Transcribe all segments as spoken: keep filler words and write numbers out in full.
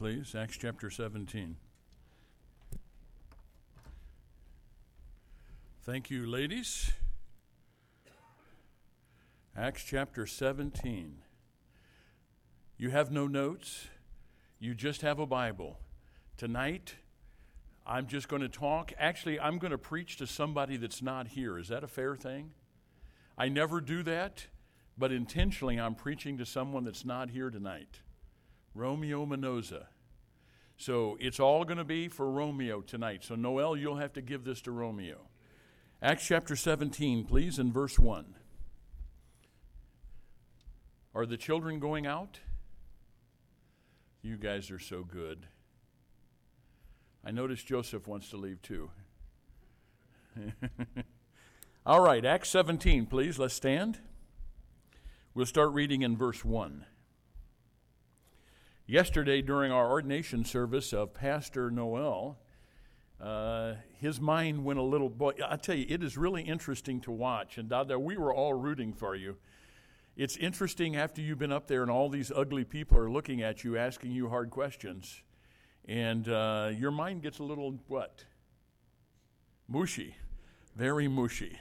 please. Acts chapter seventeen. Thank you, ladies. Acts chapter seventeen. You have no notes. You just have a Bible. Tonight, I'm just going to talk. Actually, I'm going to preach to somebody that's not here. Is that a fair thing? I never do that, but intentionally I'm preaching to someone that's not here tonight. Romeo Mendoza. So it's all going to be for Romeo tonight. So Noel, you'll have to give this to Romeo. Acts chapter seventeen, please, in verse one. Are the children going out? You guys are so good. I notice Joseph wants to leave too. All right, Acts seventeen, please. Let's stand. We'll start reading in verse one. Yesterday, during our ordination service of Pastor Noel, uh, his mind went a little... Boy, I tell you, it is really interesting to watch. And Dada, we were all rooting for you. It's interesting after you've been up there and all these ugly people are looking at you, asking you hard questions. And uh, your mind gets a little, what? Mushy. Very mushy.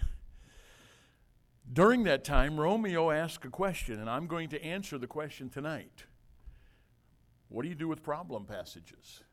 During that time, Romeo asked a question, and I'm going to answer the question tonight. What do you do with problem passages?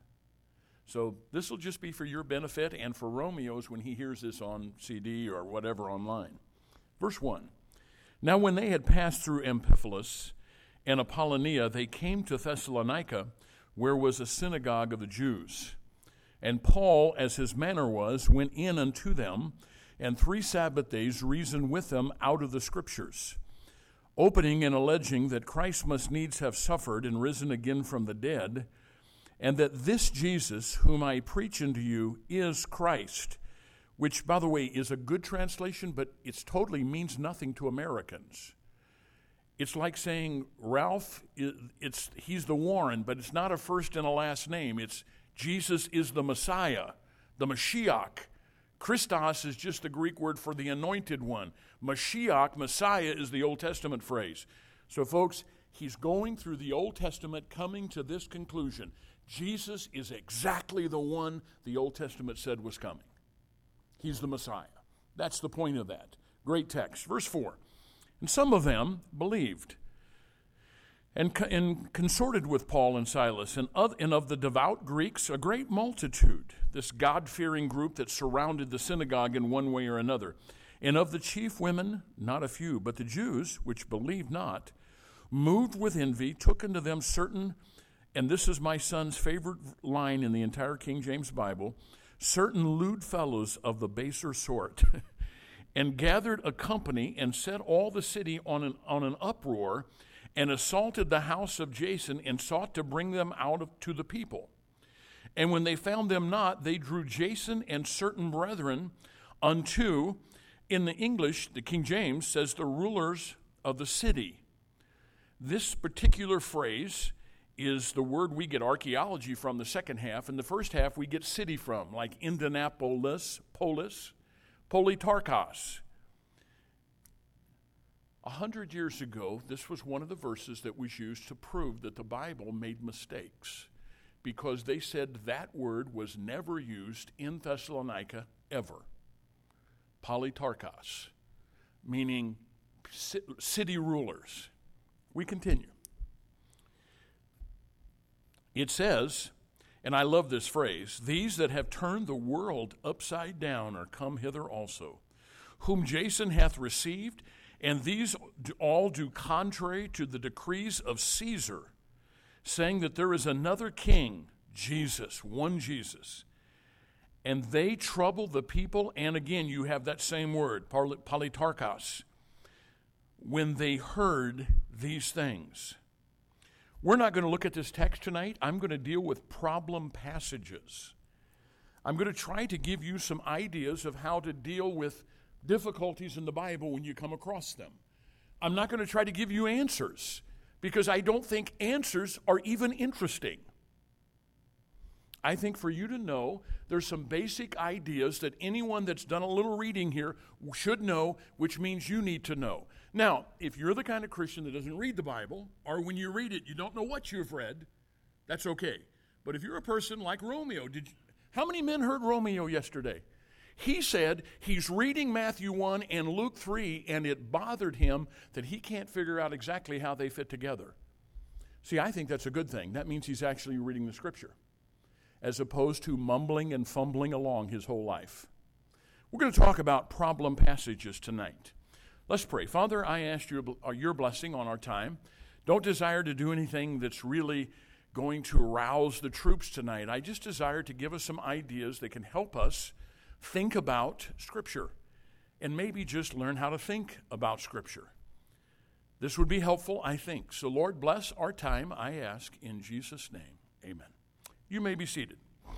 So this will just be for your benefit and for Romeo's when he hears this on C D or whatever online. Verse one. Now when they had passed through Amphipolis and Apollonia, they came to Thessalonica, where was a synagogue of the Jews. And Paul, as his manner was, went in unto them, and three Sabbath days reasoned with them out of the Scriptures, opening and alleging that Christ must needs have suffered and risen again from the dead, and that this Jesus, whom I preach unto you, is Christ, which, by the way, is a good translation, but it totally means nothing to Americans. It's like saying Ralph, it's he's the Warren, but it's not a first and a last name. It's Jesus is the Messiah, the Mashiach. Christos is just the Greek word for the anointed one. Mashiach, Messiah, is the Old Testament phrase. So, folks, he's going through the Old Testament, coming to this conclusion. Jesus is exactly the one the Old Testament said was coming. He's the Messiah. That's the point of that. Great text. Verse four. And some of them believed and, co- and consorted with Paul and Silas, and of, and of the devout Greeks a great multitude, this God-fearing group that surrounded the synagogue in one way or another. And of the chief women, not a few, but the Jews, which believed not, moved with envy, took unto them certain, and this is my son's favorite line in the entire King James Bible, certain lewd fellows of the baser sort, and gathered a company and set all the city on an, on an uproar, and assaulted the house of Jason, and sought to bring them out of, to the people. And when they found them not, they drew Jason and certain brethren unto, in the English, the King James says, the rulers of the city. This particular phrase is the word we get archaeology from the second half, and the first half we get city from, like Indianapolis, Polis, Politarchos. A hundred years ago, this was one of the verses that was used to prove that the Bible made mistakes, because they said that word was never used in Thessalonica ever. Politarchos, meaning city rulers. We continue. It says, and I love this phrase, these that have turned the world upside down are come hither also, whom Jason hath received, and these all do contrary to the decrees of Caesar, saying that there is another king, Jesus, one Jesus. And they trouble the people, and again you have that same word, politarchos, when they heard these things. We're not going to look at this text tonight. I'm going to deal with problem passages. I'm going to try to give you some ideas of how to deal with difficulties in the Bible when you come across them. I'm not going to try to give you answers, because I don't think answers are even interesting. I think for you to know, there's some basic ideas that anyone that's done a little reading here should know, which means you need to know. Now, if you're the kind of Christian that doesn't read the Bible, or when you read it, you don't know what you've read, that's okay. But if you're a person like Romeo, did you, how many men heard Romeo yesterday? He said he's reading Matthew one and Luke three, and it bothered him that he can't figure out exactly how they fit together. See, I think that's a good thing. That means he's actually reading the Scripture, as opposed to mumbling and fumbling along his whole life. We're going to talk about problem passages tonight. Let's pray. Father, I ask your, your blessing on our time. Don't desire to do anything that's really going to rouse the troops tonight. I just desire to give us some ideas that can help us think about Scripture and maybe just learn how to think about Scripture. This would be helpful, I think. So, Lord, bless our time, I ask, in Jesus' name. Amen. You may be seated.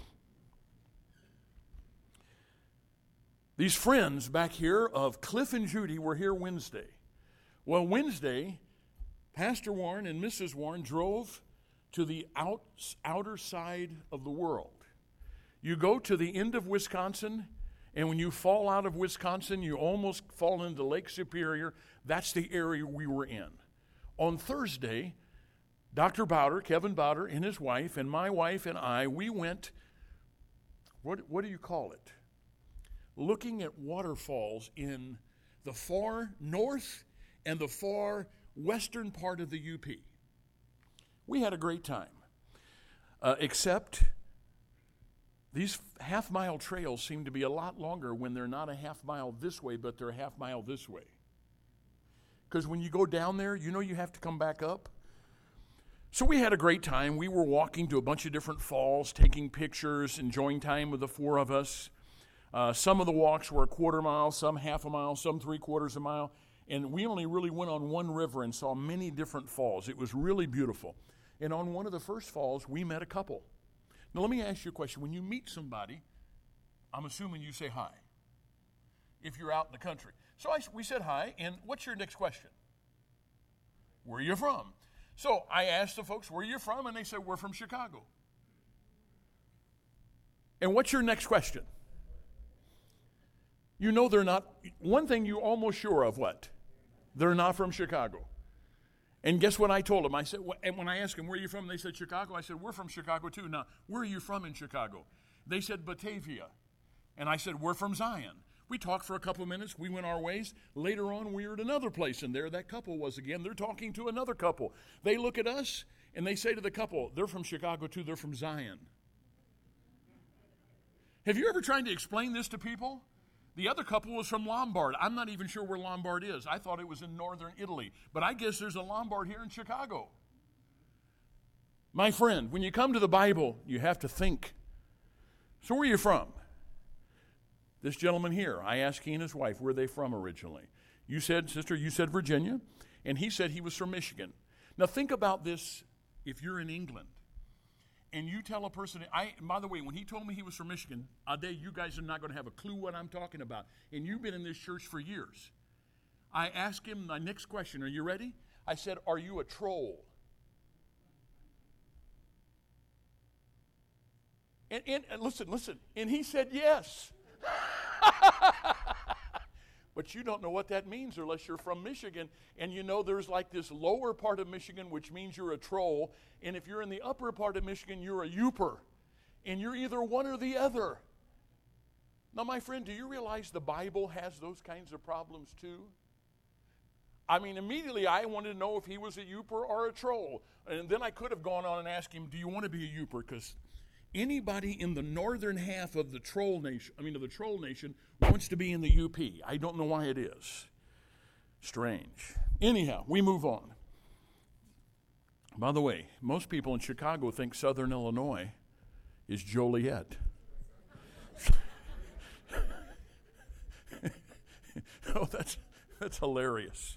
These friends back here of Cliff and Judy were here Wednesday. Well, Wednesday, Pastor Warren and Missus Warren drove to the out, outer side of the world. You go to the end of Wisconsin, and when you fall out of Wisconsin, you almost fall into Lake Superior. That's the area we were in. On Thursday, Doctor Bowder, Kevin Bowder, and his wife, and my wife and I, we went, what, what do you call it? Looking at waterfalls in the far north and the far western part of the U P. We had a great time, uh, except these half-mile trails seem to be a lot longer when they're not a half mile this way, but they're a half mile this way. Because when you go down there, you know you have to come back up. So we had a great time. We were walking to a bunch of different falls, taking pictures, enjoying time with the four of us. Uh, some of the walks were a quarter mile, some half a mile, some three quarters a mile. And we only really went on one river and saw many different falls. It was really beautiful. And on one of the first falls, we met a couple. Now, let me ask you a question. When you meet somebody, I'm assuming you say hi, if you're out in the country. So I, we said hi, and what's your next question? Where are you from? So I asked the folks, where are you from? And they said, we're from Chicago. And what's your next question? You know they're not, one thing you're almost sure of, what? They're not from Chicago. And guess what I told them? I said, and when I asked them, where are you from? They said, Chicago. I said, we're from Chicago too. Now, where are you from in Chicago? They said, Batavia. And I said, we're from Zion. We talked for a couple of minutes. We went our ways. Later on, we were at another place, and there that couple was again. They're talking to another couple. They look at us, and they say to the couple, they're from Chicago too. They're from Zion. Have you ever tried to explain this to people? The other couple was from Lombard. I'm not even sure where Lombard is. I thought it was in northern Italy. But I guess there's a Lombard here in Chicago. My friend, when you come to the Bible, you have to think. So where are you from? This gentleman here, I asked he and his wife, where are they from originally? You said, sister, you said Virginia. And he said he was from Michigan. Now think about this if you're in England. And you tell a person, I, by the way, when he told me he was from Michigan, Ade, you guys are not going to have a clue what I'm talking about. And you've been in this church for years. I asked him my next question. Are you ready? I said, are you a troll? And, and, and listen, listen. And he said, yes. But you don't know what that means unless you're from Michigan. And you know there's like this lower part of Michigan, which means you're a troll. And if you're in the upper part of Michigan, you're a youper. And you're either one or the other. Now, my friend, do you realize the Bible has those kinds of problems too? I mean, immediately I wanted to know if he was a youper or a troll. And then I could have gone on and asked him, do you want to be a youper? Because anybody in the northern half of the troll nation, I mean of the troll nation, wants to be in the U P. I don't know why it is. Strange. Anyhow, we move on. By the way, most people in Chicago think Southern Illinois is Joliet. Oh, that's that's hilarious.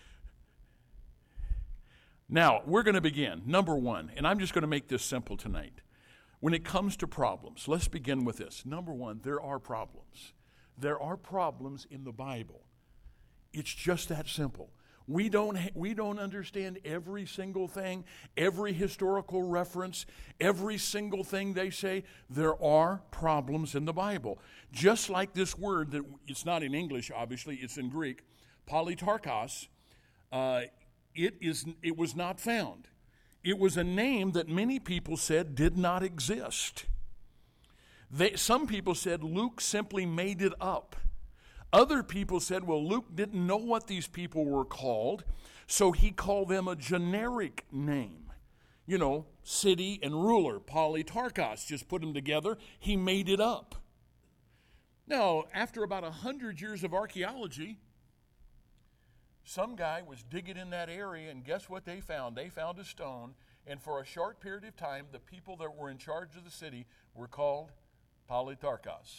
Now, we're going to begin. Number one, and I'm just going to make this simple tonight. When it comes to problems, let's begin with this. Number one, there are problems. There are problems in the Bible. It's just that simple. We don't, ha- we don't understand every single thing, every historical reference, every single thing they say. There are problems in the Bible. Just like this word, that it's not in English, obviously, it's in Greek, polytarchos, uh, it is, it was not found. it was a name that many people said did not exist. They, some people said Luke simply made it up. Other people said, well, Luke didn't know what these people were called, so he called them a generic name. You know, city and ruler, Polytarchos, just put them together. He made it up. Now, after about a hundred years of archaeology, some guy was digging in that area, and guess what they found? They found a stone, and for a short period of time, the people that were in charge of the city were called Polytarchos.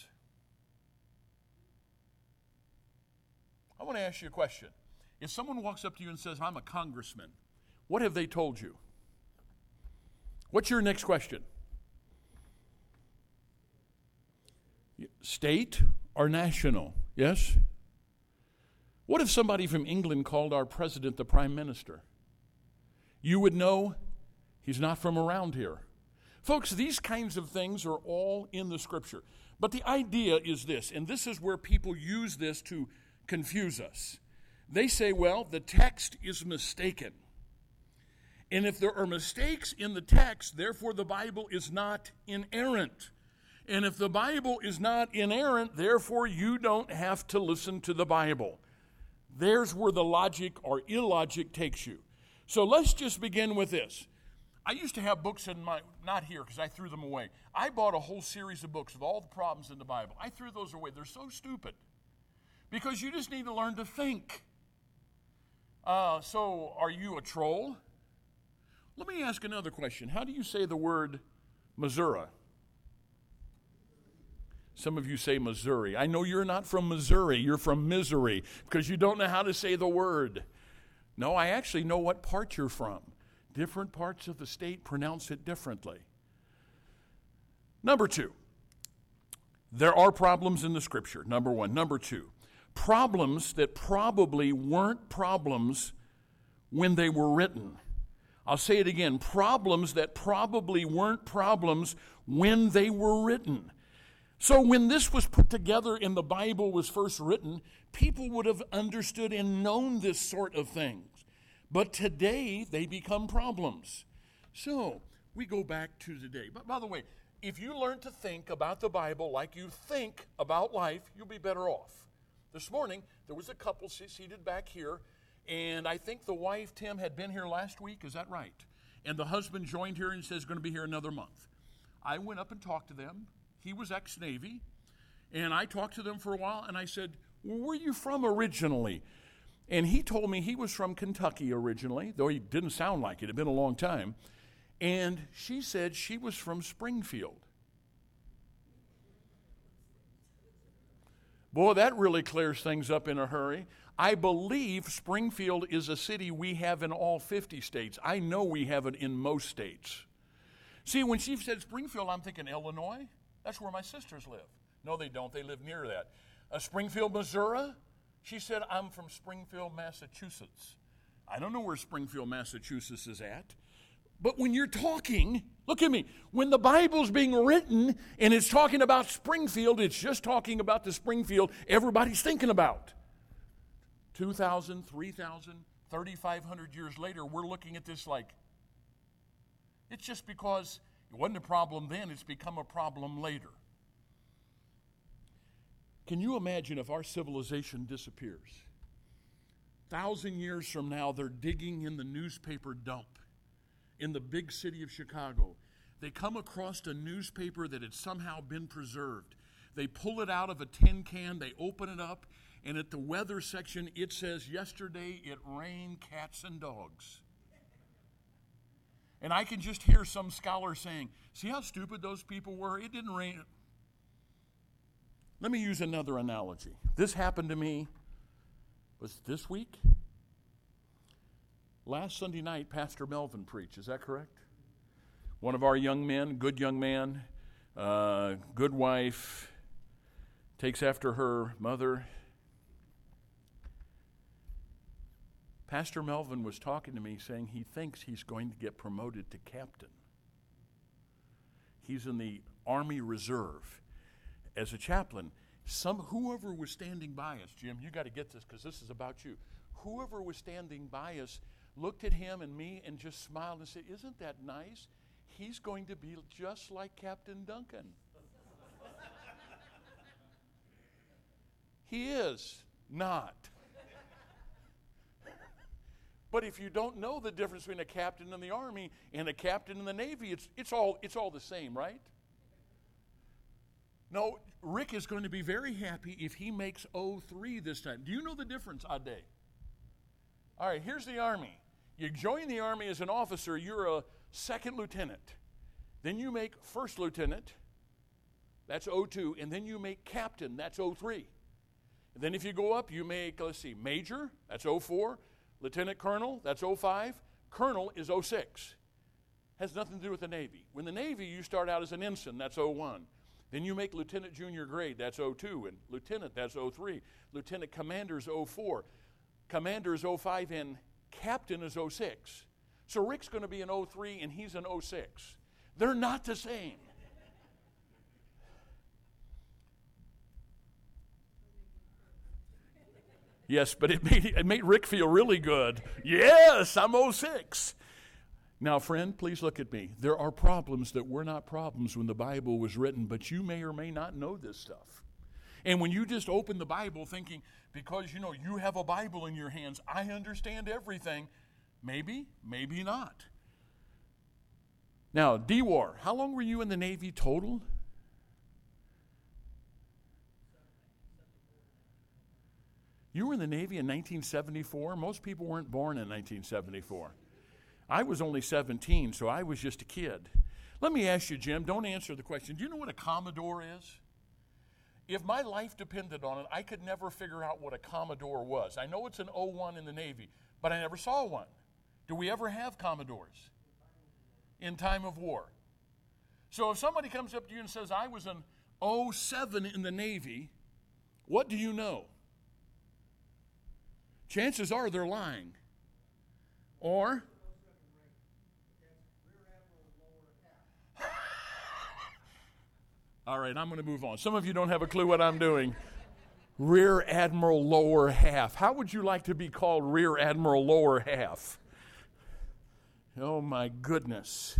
I want to ask you a question. If someone walks up to you and says, I'm a congressman, what have they told you? What's your next question? State or national? Yes? What if somebody from England called our president the prime minister? You would know he's not from around here. Folks, these kinds of things are all in the Scripture. But the idea is this, and this is where people use this to confuse us. They say, well, the text is mistaken. And if there are mistakes in the text, therefore the Bible is not inerrant. And if the Bible is not inerrant, therefore you don't have to listen to the Bible. There's where the logic or illogic takes you. So let's just begin with this. I used to have books in my, not here because I threw them away. I bought a whole series of books with all the problems in the Bible. I threw those away. They're so stupid. Because you just need to learn to think. Uh, so, are you a troll? Let me ask another question. How do you say the word Missouri? Some of you say Missouri. I know you're not from Missouri. You're from misery because you don't know how to say the word. No, I actually know what part you're from. Different parts of the state pronounce it differently. Number two, there are problems in the Scripture. Number one. Number two, problems that probably weren't problems when they were written. I'll say it again, problems that probably weren't problems when they were written. So when this was put together and the Bible was first written, people would have understood and known this sort of things. But today, they become problems. So we go back to today. But by the way, if you learn to think about the Bible like you think about life, you'll be better off. This morning, there was a couple seated back here, and I think the wife, Tim, had been here last week. Is that right? And the husband joined here and says going to be here another month. I went up and talked to them. He was ex-Navy, and I talked to them for a while, and I said, well, where are you from originally? And he told me he was from Kentucky originally, though he didn't sound like it. It had been a long time. And she said she was from Springfield. Boy, that really clears things up in a hurry. I believe Springfield is a city we have in all fifty states. I know we have it in most states. See, when she said Springfield, I'm thinking Illinois. That's where my sisters live. No, they don't. They live near that. Uh, Springfield, Missouri. She said, I'm from Springfield, Massachusetts. I don't know where Springfield, Massachusetts is at. But when you're talking, look at me, when the Bible's being written and it's talking about Springfield, it's just talking about the Springfield everybody's thinking about. two thousand, three thousand, thirty-five hundred years later, we're looking at this like, it's just because it wasn't a problem then, it's become a problem later. Can you imagine if our civilization disappears? Thousand years from now, they're digging in the newspaper dump in the big city of Chicago. They come across a newspaper that had somehow been preserved. They pull it out of a tin can, they open it up, and at the weather section, it says, yesterday it rained cats and dogs. And I can just hear some scholar saying, see how stupid those people were? It didn't rain. Let me use another analogy. This happened to me, was this week? Last Sunday night, Pastor Melvin preached. Is that correct? One of our young men, good young man, uh, good wife, takes after her mother. Pastor Melvin was talking to me saying he thinks he's going to get promoted to captain. He's in the Army Reserve. As a chaplain, some whoever was standing by us, Jim, you got to get this because this is about you. Whoever was standing by us looked at him and me and just smiled and said, isn't that nice? He's going to be just like Captain Duncan. He is not. But if you don't know the difference between a captain in the Army and a captain in the Navy, it's, it's, all, it's all the same, right? No, Rick is going to be very happy if he makes oh three this time. Do you know the difference, Ade? All right, here's the Army. You join the Army as an officer, you're a second lieutenant. Then you make first lieutenant, that's oh two, and then you make captain, that's oh three. And then if you go up, you make, let's see, major, that's oh four. Lieutenant colonel, that's oh five. Colonel is oh six. Has nothing to do with the Navy. When the Navy, you start out as an ensign, that's oh one. Then you make lieutenant junior grade, that's oh two. And lieutenant, that's oh three. Lieutenant commander is oh four. Commander is oh five, and captain is oh six. So Rick's going to be an oh three, and he's an oh six. They're not the same. Yes, but it made, it made Rick feel really good. Yes, I'm oh six. Now, friend, please look at me. There are problems that were not problems when the Bible was written, but you may or may not know this stuff. And when you just open the Bible thinking, because, you know, you have a Bible in your hands, I understand everything, maybe, maybe not. Now, D-War, how long were you in the Navy total? You were in the Navy in nineteen seventy-four. Most people weren't born in nineteen seventy-four. I was only seventeen, so I was just a kid. Let me ask you, Jim, don't answer the question. Do you know what a Commodore is? If my life depended on it, I could never figure out what a Commodore was. I know it's an oh one in the Navy, but I never saw one. Do we ever have Commodores in time of war? So if somebody comes up to you and says, I was an oh seven in the Navy, what do you know? Chances are they're lying. Or, all right, I'm going to move on. Some of you don't have a clue what I'm doing. Rear Admiral Lower Half. How would you like to be called Rear Admiral Lower Half? Oh, my goodness.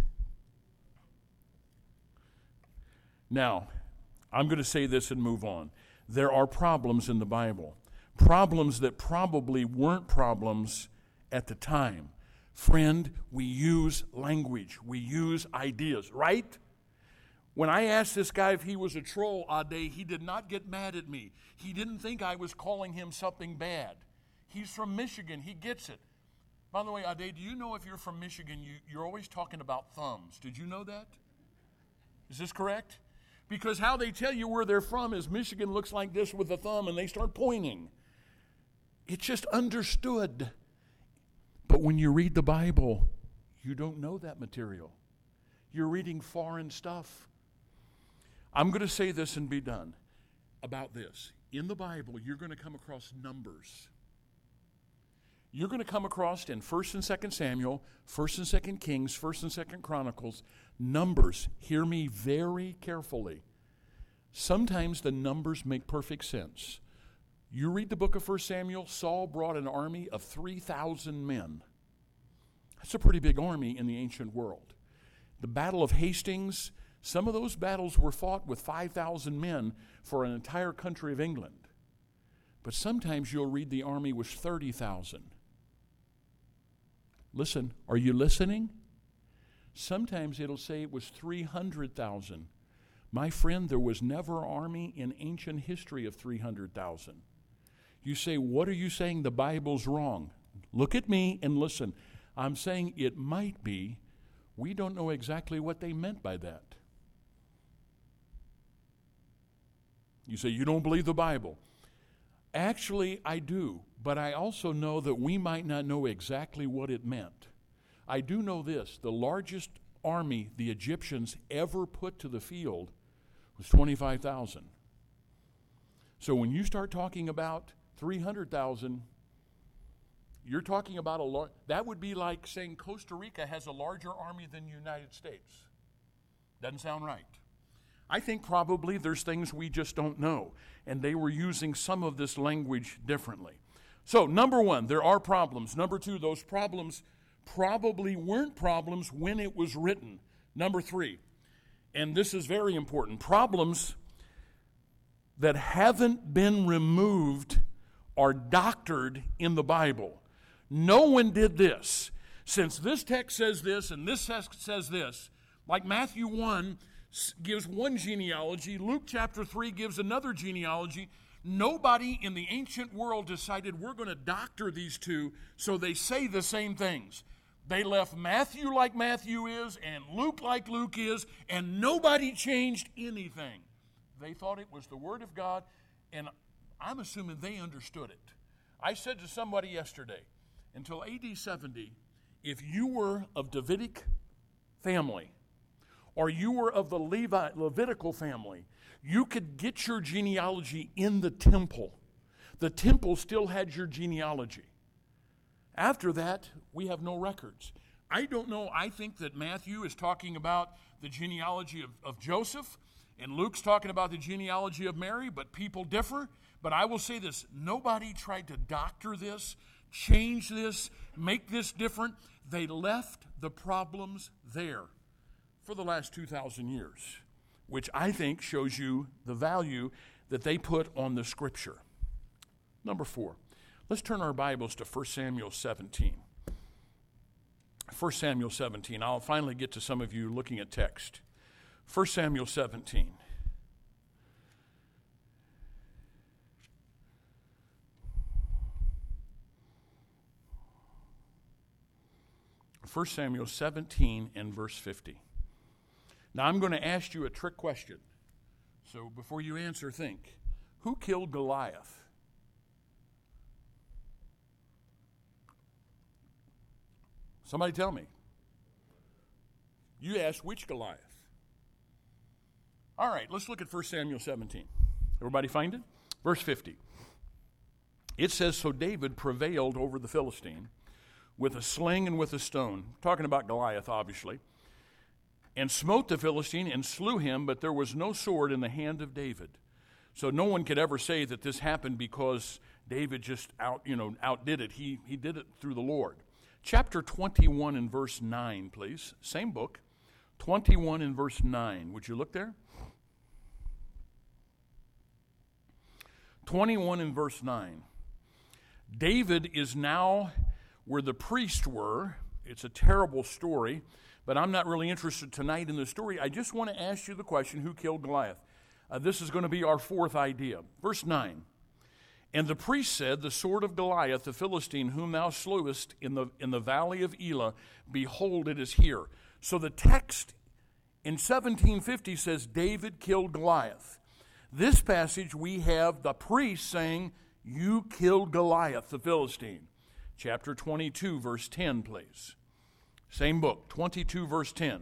Now, I'm going to say this and move on. There are problems in the Bible. Problems that probably weren't problems at the time. Friend, we use language. We use ideas, right? When I asked this guy if he was a troll, Ade, he did not get mad at me. He didn't think I was calling him something bad. He's from Michigan. He gets it. By the way, Ade, do you know if you're from Michigan, you, you're always talking about thumbs? Did you know that? Is this correct? Because how they tell you where they're from is Michigan looks like this with a thumb, and they start pointing. It's just understood. But when you read the Bible, you don't know that material. You're reading foreign stuff. I'm going to say this and be done about this. In the Bible, you're going to come across numbers. You're going to come across in First and Second Samuel, First and Second Kings, First and Second Chronicles, numbers. Hear me very carefully. Sometimes the numbers make perfect sense. You read the book of First Samuel, Saul brought an army of three thousand men. That's a pretty big army in the ancient world. The Battle of Hastings, some of those battles were fought with five thousand men for an entire country of England. But sometimes you'll read the army was thirty thousand. Listen, are you listening? Sometimes it'll say it was three hundred thousand. My friend, there was never an army in ancient history of three hundred thousand. You say, what are you saying? The Bible's wrong. Look at me and listen. I'm saying it might be. We don't know exactly what they meant by that. You say, you don't believe the Bible. Actually, I do, but I also know that we might not know exactly what it meant. I do know this. The largest army the Egyptians ever put to the field was twenty-five thousand. So when you start talking about three hundred thousand, you're talking about a lar- that would be like saying Costa Rica has a larger army than the United States. Doesn't sound right. I think probably there's things we just don't know, and they were using some of this language differently. So, number one, there are problems. Number two, those problems probably weren't problems when it was written. Number three, and this is very important, problems that haven't been removed are doctored in the Bible. No one did this. Since this text says this and this text says this, like Matthew one gives one genealogy, Luke chapter three gives another genealogy, nobody in the ancient world decided we're going to doctor these two so they say the same things. They left Matthew like Matthew is and Luke like Luke is, and nobody changed anything. They thought it was the Word of God, and I'm assuming they understood it. I said to somebody yesterday, until A D seventy, if you were of Davidic family, or you were of the Levi, Levitical family, you could get your genealogy in the temple. The temple still had your genealogy. After that, we have no records. I don't know. I think that Matthew is talking about the genealogy of, of Joseph, and Luke's talking about the genealogy of Mary, but people differ. But I will say this, nobody tried to doctor this, change this, make this different. They left the problems there for the last two thousand years, which I think shows you the value that they put on the Scripture. Number four, let's turn our Bibles to First Samuel seventeen. First Samuel seventeen. I'll finally get to some of you looking at text. First Samuel seventeen. First Samuel seventeen and verse fifty. Now I'm going to ask you a trick question. So before you answer, think. Who killed Goliath? Somebody tell me. You asked which Goliath? All right, let's look at First Samuel seventeen. Everybody find it? Verse fifty. It says, so David prevailed over the Philistine with a sling and with a stone. Talking about Goliath, obviously. And smote the Philistine and slew him, but there was no sword in the hand of David. So no one could ever say that this happened because David just out, you know, outdid it. He, he did it through the Lord. Chapter twenty-one and verse nine, please. Same book. twenty-one and verse nine. Would you look there? twenty-one and verse nine. David is now where the priests were. It's a terrible story, but I'm not really interested tonight in the story. I just want to ask you the question, who killed Goliath? Uh, this is going to be our fourth idea. Verse nine. And the priest said, the sword of Goliath, the Philistine, whom thou slewest in the, in the valley of Elah, behold, it is here. So the text in seventeen fifty says David killed Goliath. This passage we have the priest saying, you killed Goliath, the Philistine. Chapter twenty-two, verse ten, please. Same book, twenty-two, verse ten.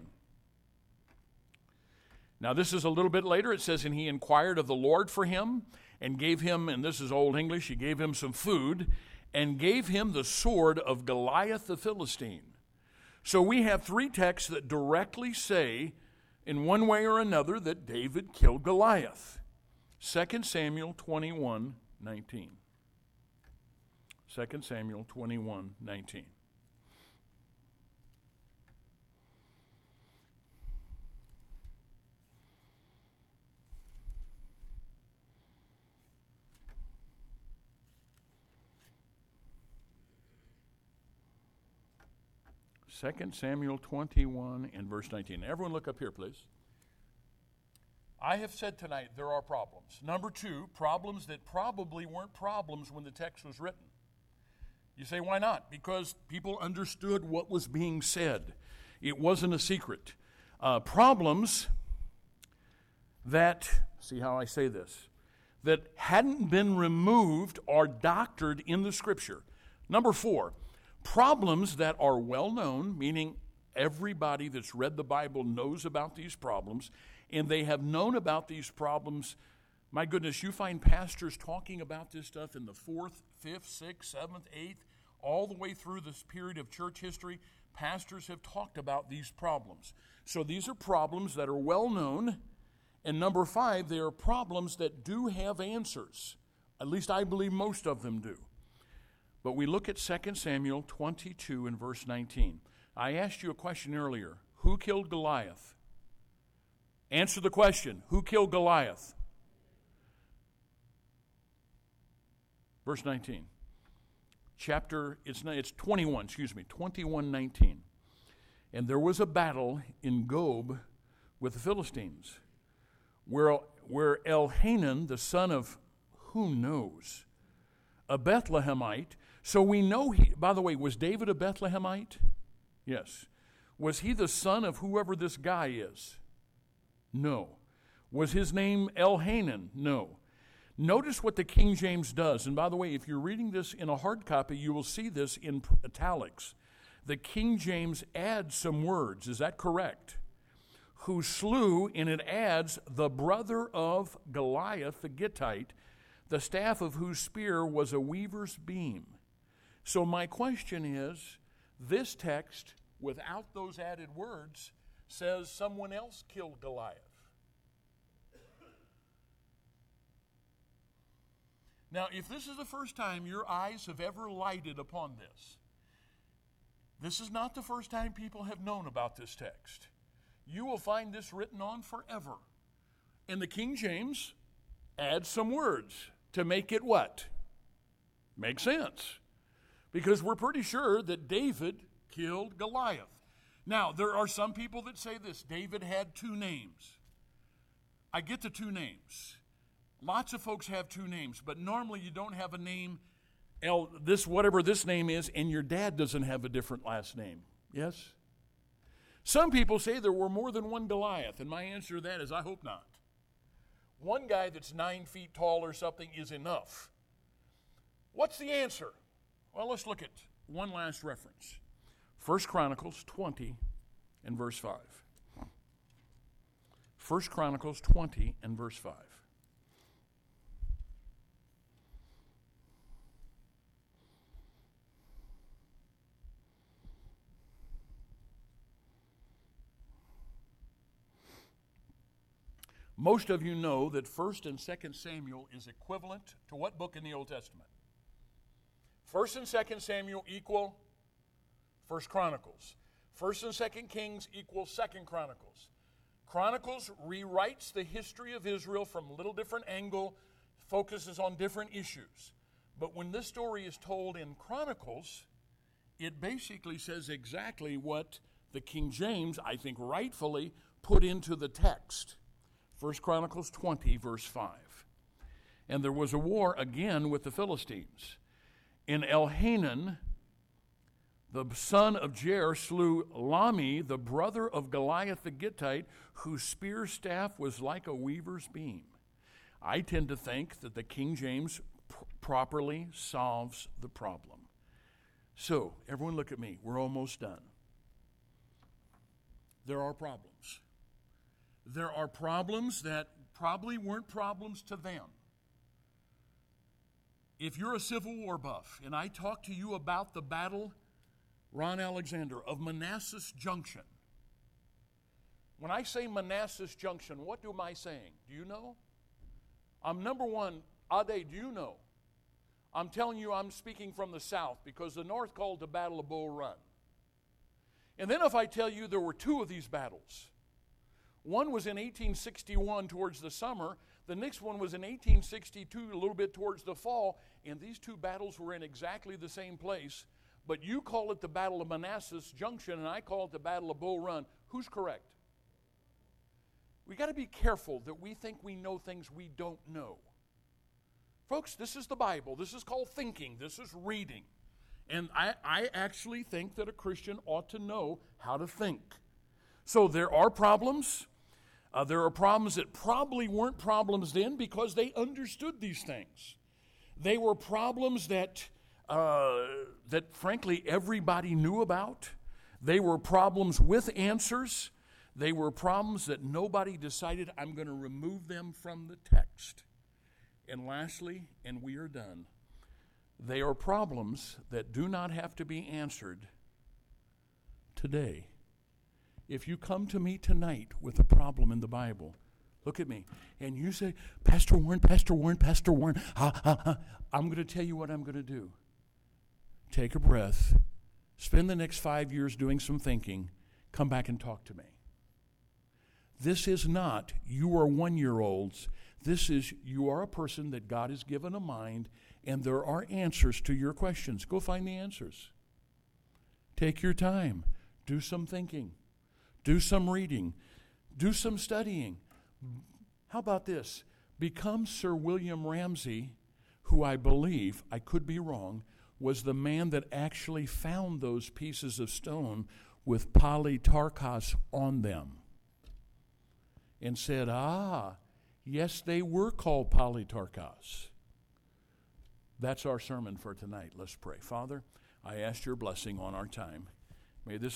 Now this is a little bit later. It says, and he inquired of the Lord for him, and gave him, and this is Old English, he gave him some food, and gave him the sword of Goliath the Philistine. So we have three texts that directly say, in one way or another, that David killed Goliath. Second Samuel twenty-one, nineteen. Second Samuel twenty-one, nineteen. Second Samuel twenty-one and verse nineteen. Everyone look up here, please. I have said tonight there are problems. Number two, problems that probably weren't problems when the text was written. You say, why not? Because people understood what was being said. It wasn't a secret. Uh, problems that, see how I say this, that hadn't been removed or doctored in the Scripture. Number four, problems that are well known, meaning everybody that's read the Bible knows about these problems, and they have known about these problems. My goodness, you find pastors talking about this stuff in the fourth, fifth, sixth, seventh, eighth, all the way through this period of church history. Pastors have talked about these problems. So these are problems that are well known. And number five, they are problems that do have answers. At least I believe most of them do. But we look at Second Samuel twenty-two and verse nineteen. I asked you a question earlier. Who killed Goliath? Answer the question. Who killed Goliath? Verse nineteen. Chapter, it's, it's twenty-one, excuse me, twenty-one nineteen. And there was a battle in Gob with the Philistines, where, where Elhanan, the son of who knows, a Bethlehemite. So we know he, by the way, was David a Bethlehemite? Yes. Was he the son of whoever this guy is? No. Was his name Elhanan? No. Notice what the King James does. And by the way, if you're reading this in a hard copy, you will see this in italics. The King James adds some words. Is that correct? Who slew, and it adds, the brother of Goliath the Gittite, the staff of whose spear was a weaver's beam. So my question is, this text, without those added words, says someone else killed Goliath. Now, if this is the first time your eyes have ever lighted upon this, this is not the first time people have known about this text. You will find this written on forever. And the King James adds some words to make it what? Make sense. Because we're pretty sure that David killed Goliath. Now, there are some people that say this. David had two names. I get the two names. Lots of folks have two names, but normally you don't have a name, El, this whatever this name is, and your dad doesn't have a different last name. Yes? Some people say there were more than one Goliath, and my answer to that is I hope not. One guy that's nine feet tall or something is enough. What's the answer? Well, let's look at one last reference. First Chronicles twenty and verse five. First Chronicles twenty and verse five. Most of you know that First and Second Samuel is equivalent to what book in the Old Testament? First and Second Samuel equal First Chronicles. First and Second Kings equal Second Chronicles. Chronicles rewrites the history of Israel from a little different angle, focuses on different issues. But when this story is told in Chronicles, it basically says exactly what the King James, I think rightfully, put into the text. First Chronicles twenty, verse five. And there was a war again with the Philistines. And Elhanan, the son of Jair, slew Lami, the brother of Goliath the Gittite, whose spear staff was like a weaver's beam. I tend to think that the King James pr- properly solves the problem. So, everyone look at me. We're almost done. There are problems. There are problems that probably weren't problems to them. If you're a Civil War buff, and I talk to you about the battle, Ron Alexander, of Manassas Junction. When I say Manassas Junction, what am I saying? Do you know? I'm number one, Ade, do you know? I'm telling you I'm speaking from the South because the North called the Battle of Bull Run. And then if I tell you there were two of these battles, one was in eighteen sixty-one towards the summer. The next one was in eighteen sixty-two, a little bit towards the fall. And these two battles were in exactly the same place. But you call it the Battle of Manassas Junction, and I call it the Battle of Bull Run. Who's correct? We got to be careful that we think we know things we don't know. Folks, this is the Bible. This is called thinking. This is reading. And I, I actually think that a Christian ought to know how to think. So there are problems. Uh, there are problems that probably weren't problems then because they understood these things. They were problems that, uh, that frankly, everybody knew about. They were problems with answers. They were problems that nobody decided, I'm going to remove them from the text. And lastly, and we are done, they are problems that do not have to be answered today. If you come to me tonight with a problem in the Bible, look at me, and you say, Pastor Warren, Pastor Warren, Pastor Warren, ha, ha, ha, I'm going to tell you what I'm going to do. take a breath, spend the next five years doing some thinking, come back and talk to me. This is not, you are one-year-olds. This is, you are a person that God has given a mind, and there are answers to your questions. Go find the answers. Take your time. Do some thinking. Do some reading. Do some studying. How about this? Become Sir William Ramsay, who I believe, I could be wrong, was the man that actually found those pieces of stone with Polytarchos on them. And said, ah, yes, they were called Polytarchos. That's our sermon for tonight. Let's pray. Father, I ask your blessing on our time. May this